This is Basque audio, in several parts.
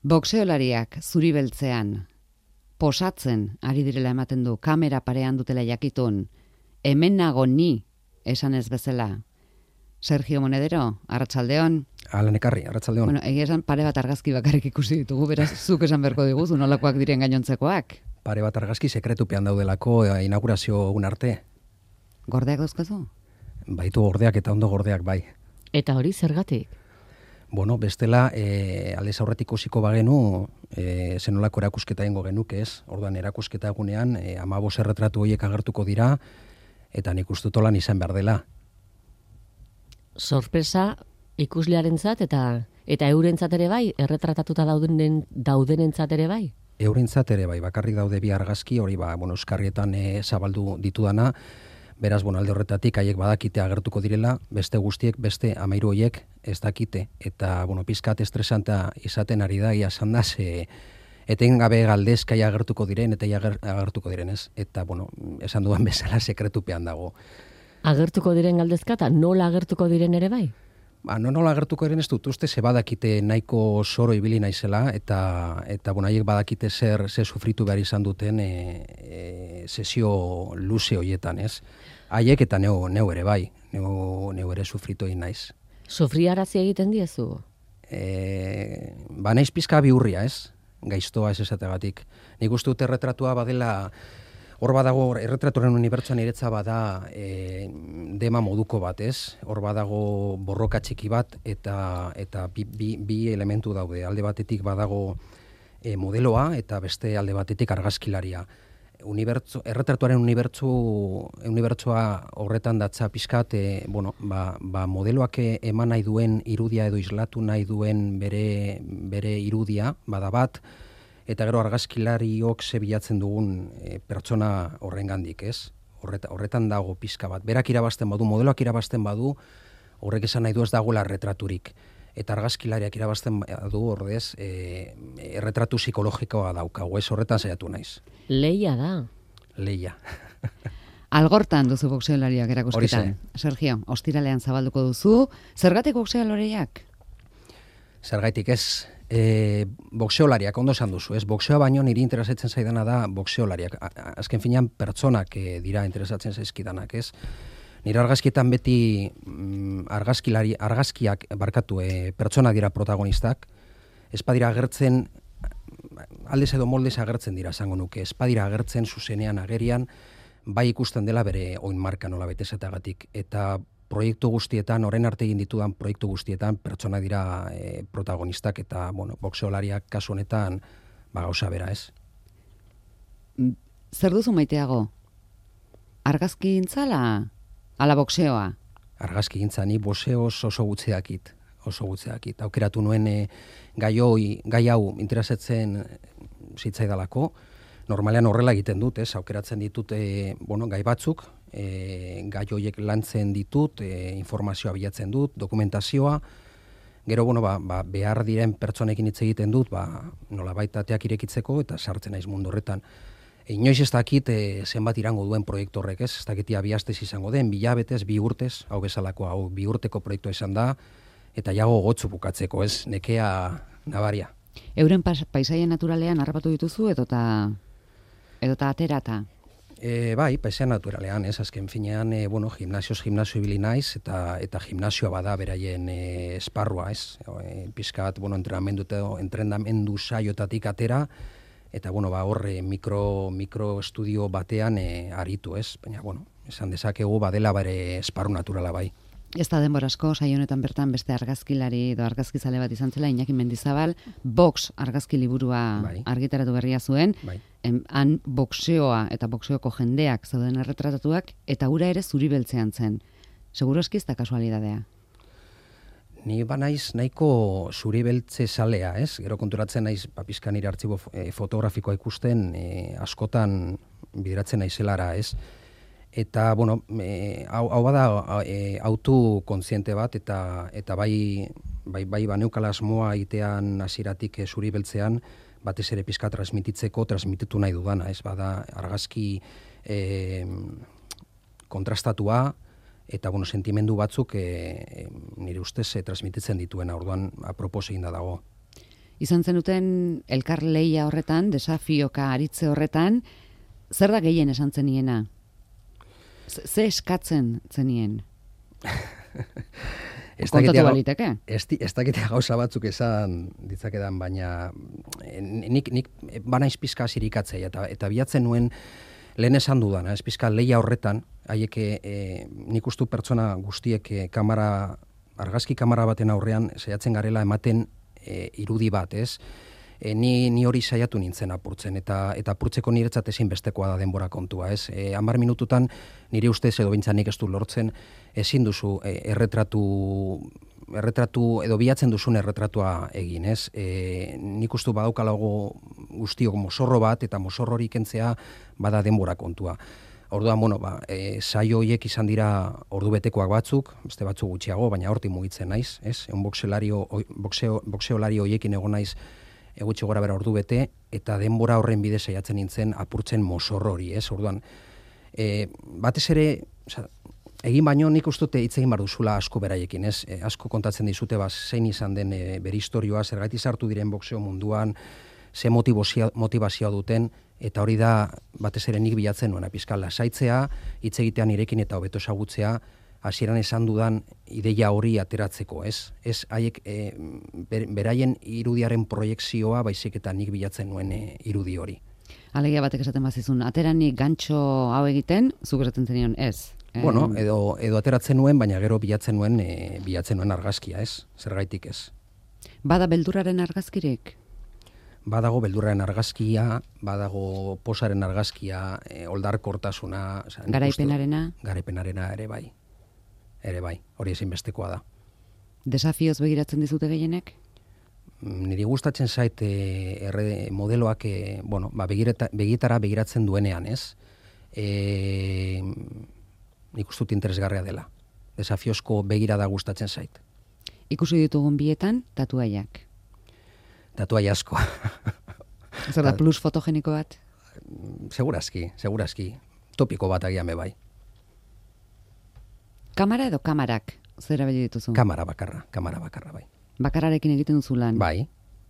Boxeolariak zuri beltzean, posatzen ari direla ematen du, kamera parean dutela jakitun, hemen nago ni, esan ez bezala. Sergio Monedero, arratsaldeon. Alan ekarri, arratsaldeon. Bueno, egia esan pare bat argazki bakarrik ikusi ditugu, beraz zuk esan beharko diguzu, nolakoak diren gainontzekoak. Pare bat argazki sekretupean daudelako inaugurazio egun arte. Gordeak dauzkazu? Baitu gordeak eta ondo gordeak bai. Eta hori zergatik? Bueno, bestela, aldez aurretik ikusiko bagenu, zenolako erakusketa egingo genuke ez. Orduan erakusketa egunean, 15 erretratu horiek agertuko dira, eta nik uste dut holan izan behar dela. Sorpresa ikuslearentzat eta eurentzat ere bai, erretratatuta daudenentzat ere bai? Eurentzat ere bai, bakarrik daude bi argazki, hori euskarrietan zabaldu ditudana, beraz, alde horretatik haiek badakite agertuko direla, beste guztiek, beste 13 horiek ez dakite, eta, pizkat estresanta izaten ari da, ia esan da, etengabe galdezkai agertuko diren, eta agertuko direnez, eta, esan duan bezala sekretupean dago. Agertuko diren galdezka eta nola agertuko diren ere bai? Nola agertuko diren ez dut, uste ze badakite nahiko soro ibili naizela, eta haiek badakite zer sufritu behar izan duten sesio luze horietan, ez? Haiek eta neu ere bai, neu ere sufritu egin naiz. Sufriarazi egiten diezu? Naiz pizka bihurria, ez? Gaiztoa ez esategatik. Nik uste dut erretratua badela, hor badago, erretratuaren unibertsuan iretza bada dema moduko bat, ez? Hor badago borroka txiki bat eta bi elementu daude. Alde batetik badago modeloa eta beste alde batetik argazkilaria. Erretratuaren unibertsua horretan datza pizkat, modeloak eman nahi duen irudia edo islatu nahi duen bere irudia, bada bat, eta gero argazkilariok bilatzen dugun pertsona horrengandik, ez? Horretan dago pizka bat. Berak irabazten badu, modeloak irabazten badu, horrek esan nahi du ez dagoela erretraturik. Eta argazkilariak irabazten badu ordez, erretratu psikologikoa daukagu, ez horretan saiatu naiz. Leia da. Leia. Algortan duzu boxeolariak erakusketan. Sergio, ostiralean zabalduko duzu. Zergatik boxeolariak? Zergatik ez, boxeolariak, ondo esan duzu, ez? Boxeoa baino niri interesatzen zaidana da boxeolariak. Azken finean pertsonak dira interesatzen zaizkidanak, ez? Nire argazkietan beti argazkiak pertsona dira protagonistak, ez badira agertzen, aldez edo moldez agertzen dira esango nuke, ez badira agertzen zuzenean agerian, bai ikusten dela bere oin marka nola betezatagatik, eta proiektu guztietan, orain arte egin ditudan proiektu guztietan, pertsona dira protagonistak, eta, boxeolariak kasu honetan, gauza bera, ez? Zer duzu maiteago? Argazki intzala? Ala boxeoa? Argazki gintza, ni boxeoz oso gutxeakit. Aukeratu nuen gai hau interesatzen zitzaidalako. Normalean horrela egiten dut, ez? Aukeratzen ditut gai batzuk, gai horiek lantzen ditut, informazioa bilatzen dut, dokumentazioa. Gero, behar diren pertsonekin hitz egiten dut, nolabait ateak irekitzeko eta sartzen naiz mundu horretan. Inoiz ez dakit zenbat irango duen proiektu horrek, ez? Ez dakitia 2 astez izango den, 2 hilabetez, 2 urtez, hau bezalako, hau 2 urteko proiektua izan da, eta jago gotzu bukatzeko, ez? Nekea nabaria. Euren paisaia naturalean harrapatu dituzu edota aterata? Bai, paisaia naturalean, ez? Azken finean, gimnasio ibili naiz, eta gimnasioa bada beraien esparrua, ez? Pizkat, entrenamendu saiotatik atera, eta, horre mikro estudio batean aritu, ez? Baina, esan dezakegu badela bere esparru naturala bai. Ez da denbora asko, saio honetan bertan beste argazkilari edo argazkizale bat izan zela, Iñaki Mendizabal, box argazki liburua argitaratu berria zuen, han boxeoa eta boxeoko jendeak zauden erretratatuak, eta hura ere zuri beltzean zen. Seguro eski ez da kasualidadea? Ni naiz nahiko zuri beltze salea, ez? Gero konturatzen naiz, pizka nire artxibo fotografikoa ikusten, askotan bideratzen naizelara, ez? Eta, hau bada autu kontziente bat, eta bai baneukala asmoa itean hasieratik zuri beltzean, batez ere pizka transmititu nahi dudana, ez? Bada argazki kontrastatua, eta sentimendu batzuk nire ustez transmititzen dituena, orduan apropos egin da dago. Izan zenuten elkar lehia horretan, desafioka aritze horretan, zer da gehien esan zeniena? Ze eskatzen zenien? Kontatu baliteke? Ez dakitea gauza batzuk esan ditzakedan, baina nik banaiz pizka zirikatzea, eta bilatzen nuen lehen esan dudan, ez pizka lehia horretan, haieke nik ustu pertsona guztiek argazki kamara baten aurrean saiatzen garela ematen irudi bat, ez? Ni hori saiatu nintzen apurtzen, eta apurtzeko niretzat ezinbestekoa da denbora kontua, ez? 10 minututan nire ustez edo behintzat nik ez du lortzen, ezin duzu erretratu edo bilatzen duzun erretratua egin, ez? Nik ustu badaukalago guztiok mozorro bat, eta mozorro hori kentzea bada denbora kontua. Orduan, saio horiek izan dira ordu betekoak batzuk, beste batzuk gutxiago, baina hortik mugitzen naiz, ez? Egun boxeolari horiekin egon naiz gutxi gora bera ordu bete, eta denbora horren bidez saiatzen nintzen apurtzen mozorro hori, ez? Orduan, batez ere, egin baino nik ustute hitz egin bar duzula asko beraiekin, ez? Asko kontatzen dizute zein izan den bere istorioa, zergatik sartu diren boxeo munduan, ze motivazioa duten, eta hori da batez ere nik bilatzen nuena pizka lasaitzea, hitz egitean nirekin eta hobeto ezagutzea, hasieran esan dudan ideia hori ateratzeko, ez? Ez haiek beraien irudiaren proiekzioa, baizik eta nik bilatzen nuen irudi hori. Alegia batek esaten bazizun, ateranik gantxo hau egiten, zuk esaten zenion ez? Bueno, edo ateratzen nuen, baina gero bilatzen nuen argazkia, ez? Zergaitik ez. Bada beldurraren argazkirik? Badago beldurraren argazkia, badago posaren argazkia, oldarkortasuna. Garaipenarena? Garaipenarena ere bai. Hori ezinbestekoa da. Desafioz begiratzen dizute gehienek? Niri gustatzen zait modeloak, begietara begiratzen duenean, ez? Nik ustut interesgarria dela. Desafiozko begirada gustatzen zait. Ikusi ditugun bietan, tatuaiak. Tatuai asko. Zer da, plus fotogeniko bat? Segurazki. Topiko bat agian bai. Kamara edo kamarak zer erabili dituzu? Kamara bakarra bai. Bakarrarekin egiten duzu lan? Bai.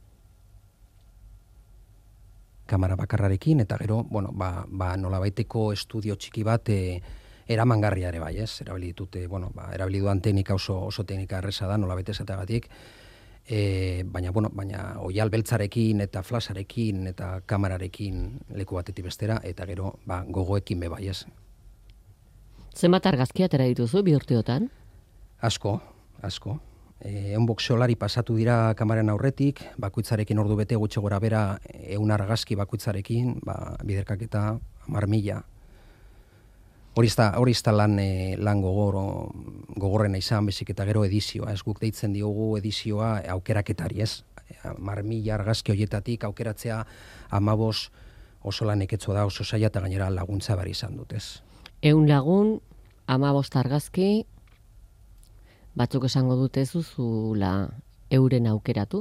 Kamara bakarrarekin, eta gero, nolabaiteko estudio txiki bat eramangarria ere bai, ez? Erabili ditute, erabili duan teknika oso teknika erresa da, nolabait esatagatik. Baina oial beltzarekin eta flasharekin eta kamerarekin leku batetik bestera, eta gero gogoekin bai, ez? Zenbat argazki atera dituzu bi urteotan? Asko. Egun boxeolari pasatu dira kameran aurretik, bakoitzarekin ordu bete gutxi gora bera 100 argazki bakoitzarekin, biderkaketa 10.000. Hori ez da lan gogorrena izan, bezik eta gero edizioa. Ez guk deitzen diogu edizioa aukeraketari, ez? 10.000 argazki horietatik aukeratzea 15 oso lan eketzo da, oso zaila, eta gainera laguntza bari izan dut, ez? 100 lagun, 15 argazki, batzuk esango dute zuzula euren aukeratu?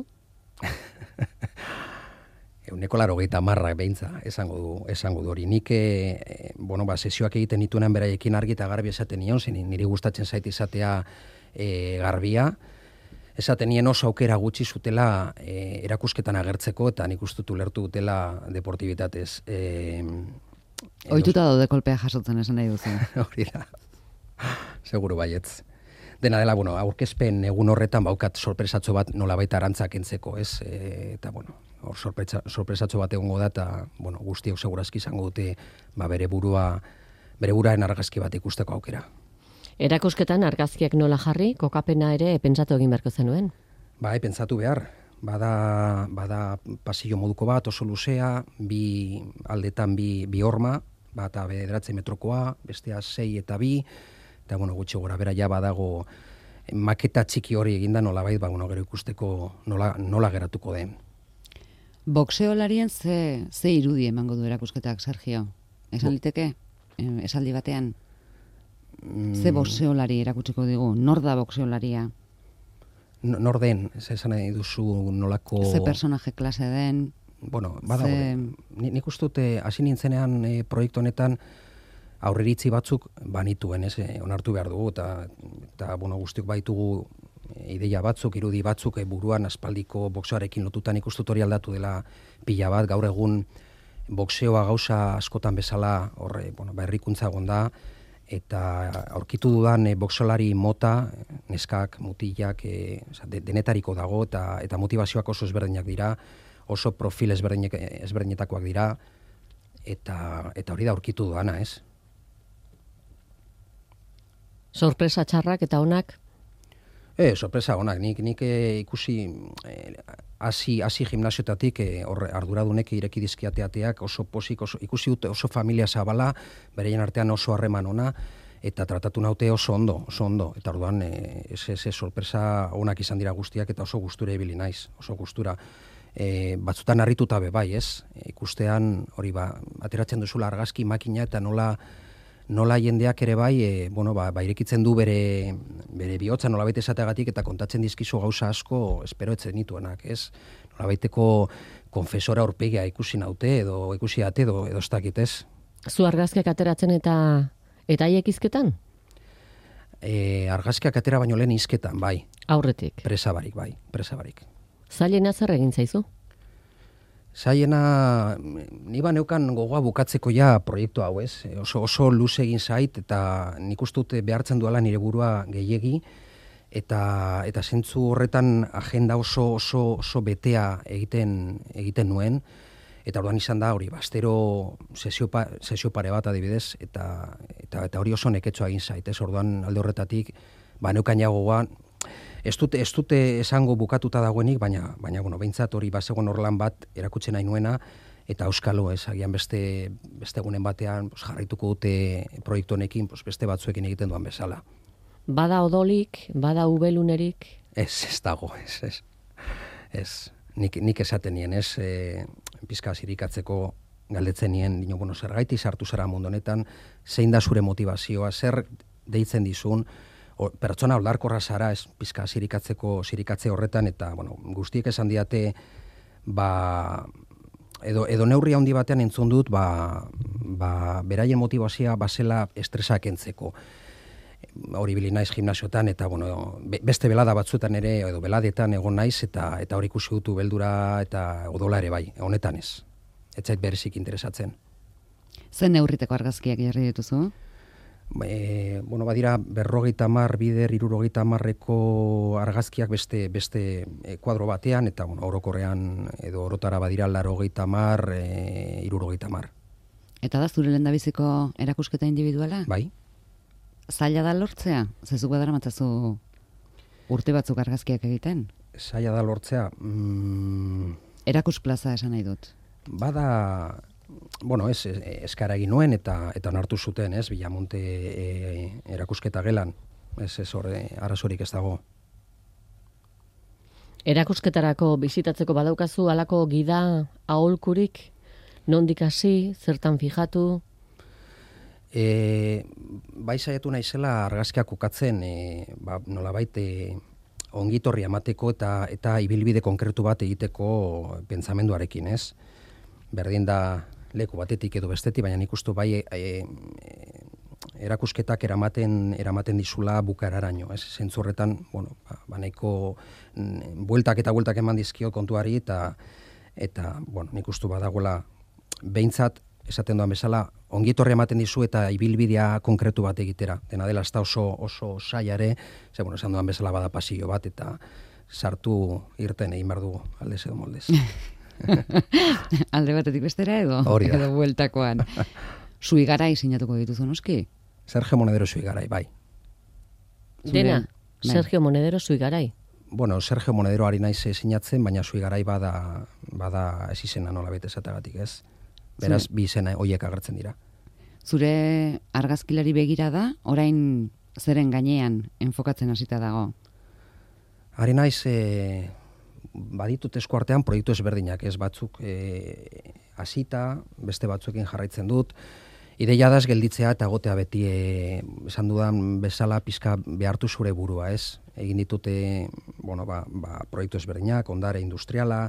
180 behintza, esango du hori. Nik, sesioak egiten nituenan beraiekin argi eta garbi esaten nion, niri gustatzen zait izatea garbia, esaten nien oso aukera gutxi zutela erakusketan agertzeko, eta nik ustut ulertu dutela deportibitatez. Ohituta daude kolpea jasotzen esan nahi duzu. Hori da, seguru baietz. Dena dela, aurkezpen egun horretan baukat sorpresatxo bat nolabait arantzak entzeko, ez? Eta, hor sorpresatxo bat egongo da, eta, guztiok segurazki izango dute bere buruen argazki bat ikusteko aukera. Erakusketan argazkiak nola jarri, kokapena ere pentsatu egin beharko zenuen? Pentsatu behar. Bada pasillo moduko bat, oso luzea, bi aldetan bi horma, bata 9 metrokoa, bestea 6 eta 2, eta gutxi gora bera ja badago maketa txiki hori eginda nolabait, gero ikusteko nola geratuko den. Boxeolarien ze irudi emango du erakusketak, Sergio? Esan liteke? Esaldi batean? Ze boxeolari erakutsiko digu? Nor da boxeolaria? Nor den, esan nahi duzu nolako... Ze personaje klase den? Badago. Nik ustute hasi nintzenean proiektu honetan aurreritzi batzuk banituen, onartu behar dugu, eta guztiok baitugu ideia batzuk, irudi batzuk buruan aspaldiko boxeoarekin lotutan ikustut hori aldatu dela pila bat, gaur egun boxeoa gauza askotan bezala horre, herrikuntza egon da, eta aurkitu dudan boxolari mota, neskak, mutilak, denetariko dago, eta motivazioak oso ezberdinak dira, oso profil ezberdinetakoak dira, eta hori da aurkitu dudana, ez? Sorpresa txarrak eta onak? Sorpresa onak, nik ikusi hasi gimnasiotatik arduradunek ireki dizkiateateak oso posik, ikusi dute oso familia zabala, bereien artean oso harreman ona, eta tratatu naute oso ondo, eta orduan sorpresa onak izan dira guztiak, eta oso gustura ibili naiz, oso gustura. Batzutan harrituta bai, ez? Ikustean hori ateratzen duzula argazki makina eta nola jendeak ere bai, irekitzen du bere bihotza nolabait esateagatik eta kontatzen dizkizu gauza asko espero etzen nituenak, ez? Nolabaiteko konfesora aurpegia ikusi naute edo ikusi ate edo ez dakit, ez? Zu argazkiak ateratzen eta haiek hizketan? Argazkiak atera baino lehen hizketan, bai. Aurretik? Presabarik. Zailena zer egin zaizu? Zailena, ni neukan gogoa bukatzeko ja proiektu hau, ez? Oso luze egin zait, eta nik uste dut behartzen duela nire burua gehiegi, eta zentzu horretan agenda oso betea egiten nuen, eta orduan izan da hori, astero sesio pare bat adibidez, eta hori oso neketxoa egin zait, ez? Orduan alde horretatik, neukan ja gogoa, Ez dute esango bukatuta dagoenik, baina behintzat hori bazegoen orlan bat erakutsen nahi nuena, eta auskalo, agian beste egunen batean jarraituko dute proiektu honekin, beste batzuekin egiten duan bezala. Bada odolik, bada ubelunerik? Ez dago, ez. Nik esaten nien, ez, pizka zirikatzeko galdetzen nien, zergaiti sartu zara mundu honetan, zein da zure motivazioa, zer deitzen dizun, pertsona oldarkorra zara, ez pizka zirikatze horretan, eta guztiek esan diate edo neurri handi batean entzun dut beraien motivazioa bazela estresa kentzeko. Hori bili naiz gimnasiotan, eta beste belada batzuetan ere, edo beladetan egon naiz, eta hori ikusi dutu beldura eta odola ere bai, honetan ez. Ez zait berezik interesatzen. Zen neurriteko argazkiak jarri dituzu? Badira 50 bider 70eko argazkiak beste kuadro batean, eta orokorrean edo orotara badira 80, 70. Eta da zure lehendabiziko erakusketa individuala? Bai. Zaila da lortzea? Zezuk badara matzazu urte batzuk argazkiak egiten? Zaila da lortzea? Erakusplaza esan nahi dut. Bada... eskara egin nuen eta onartu zuten, ez, Bilamonte erakusketa gelan, ez horre arazorik ez dago. Erakusketarako bizitatzeko badaukazu halako gida aholkurik, nondik hasi, zertan fijatu? Bai saiatu naizela argazkiak kokatzen, nolabait ongitorri emateko eta ibilbide konkretu bat egiteko pentsamenduarekin, ez? Berdin da leku batetik edo bestetik, baina nik uste bai erakusketak eramaten dizula bukaeraraino, ez? Zentzu horretan, nahiko bueltak eman dizkio kontuari eta nik uste badagoela behintzat esaten duan bezala ongitorri ematen dizu eta ibilbidea konkretu bat egitera. Dena dela ez da oso saiare, esan duan bezala bada pasio bat eta sartu irten egin behar dugu aldez edo moldez. Alde batetik bestera edo bueltakoan. Suigarai sinatuko dituzu noski? Sergio Monedero Suigarai, bai. Dena, Sergio Monedero Suigarai. Sergio Monedero ari naiz sinatzen, baina Suigarai bada ez izena nolabait esatagatik, ez? Beraz, bi izena horiek agertzen dira. Zure argazkilari begira da, orain zeren gainean enfokatzen hasita dago? Ari naiz... baditut eskuartean proiektu ezberdinak, ez batzuk hasita, beste batzuekin jarraitzen dut. Ideia da ez gelditzea eta egotea beti esan dudan bezala pizka behartu zure burua, ez? Egin ditute, proiektu ezberdinak, ondare industriala,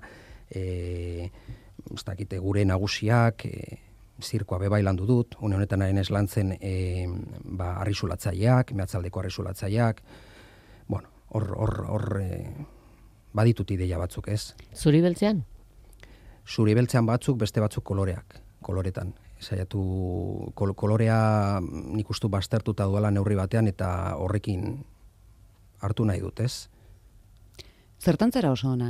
ez dakite gure nagusiak, zirkoa bebai landu dut, une honetan haren ez lantzen arrizulatzaileak, mehatzaldeko arrizulatzaileak, hor baditut ideia batzuk, ez? Zuri beltzean? Zuri beltzean batzuk, beste batzuk koloretan. Saiatu kolorea nik uste baztertuta duela neurri batean eta horrekin hartu nahi dut, ez? Zertantzera oso ona?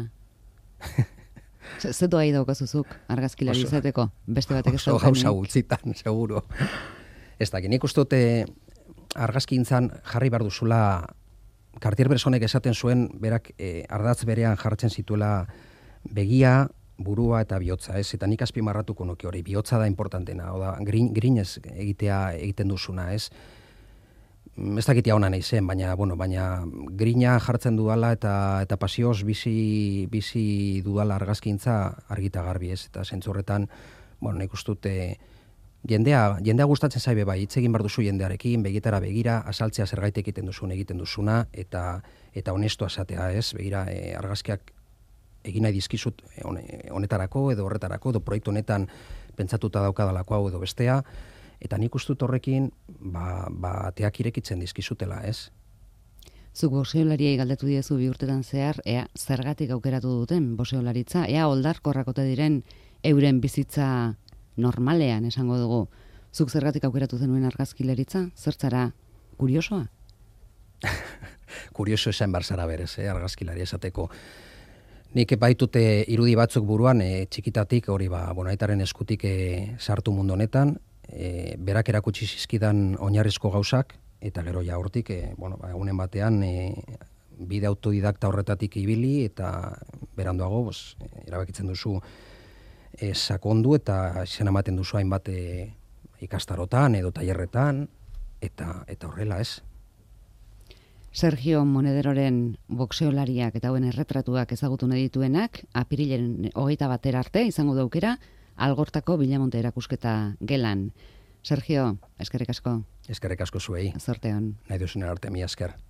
Zetu ahi daukazuzuk argazkilari izateko? Beste batek ez daukanik? Oso gauza gutzitan, seguro. Ez dakit, nik uste dute argazkintzan jarri behar duzula, Cartier-Bressonek esaten zuen, berak ardatz berean jartzen zituela begia, burua eta bihotza, ez? Eta nik azpimarratuko nuke hori, bihotza da importantena, oda, grinez egiten duzuna, ez? Ez dakitia ona nahi zen, baina grina jartzen dudala eta pasioz bizi dudala argazkintza argita garbi, ez? Eta zentzu horretan, nik uste dute jendea gustatzen zaibe bai, hitz egin behar duzu jendearekin, begietara begira, azaltzea zergaitek egiten duzuna, eta honesto esatea, ez? Begira, argazkiak egin nahi dizkizut honetarako edo horretarako, edo proiektu honetan pentsatuta daukadalako hau edo bestea, eta nik ustut horrekin, ateak irekitzen dizkizutela, ez? Zuk boxeolariei galdetu diezu bi urtetan zehar, ea zergatik aukeratu duten boxeolaritza, ea oldarkorrakote diren euren bizitza normalean esango dugu. Zuk zergatik aukeratu zenuen argazkilaritza? Zertzara kuriosoa? Kurioso esan barzara berez, argazkilari esateko. Nik baitute irudi batzuk buruan, txikitatik hori aitaren eskutik sartu mundu honetan, berak erakutsi zizkidan oinarrizko gauzak, eta gero ja hortik, egunen batean bide autodidakta horretatik ibili, eta beranduago erabakitzen duzu sakondu eta izan ematen duzu hainbat ikastarotan edo tailerretan, eta horrela, ez? Sergio Monederoren boxeolariak eta hauen erretratuak ezagutu nahi dituenak, apirilaren 21 arte izango da aukera Algortako Bilamonte erakusketa gelan. Sergio, eskerrik asko. Eskerrik asko zuei. Zorte on. Nahi duzun arte, mila esker.